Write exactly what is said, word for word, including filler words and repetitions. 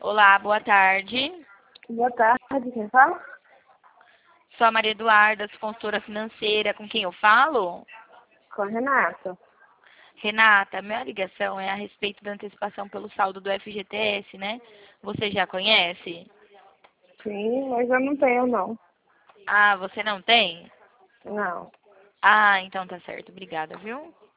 Olá, boa tarde. Boa tarde, quem fala? Sou a Maria Eduarda, sou consultora financeira. Com quem eu falo? Com a Renata. Renata, minha ligação é a respeito da antecipação pelo saldo do F G T S, né? Você já conhece? Sim, mas eu não tenho, não. Ah, você não tem? Não. Ah, então tá certo. Obrigada, viu?